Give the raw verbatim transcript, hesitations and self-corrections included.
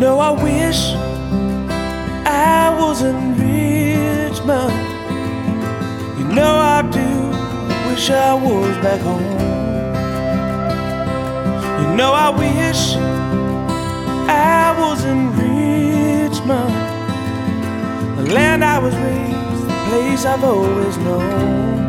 know I wish I was in Richmond. You know I do wish I was back home. You know I wish I was in Richmond, the land I was raised, the place I've always known.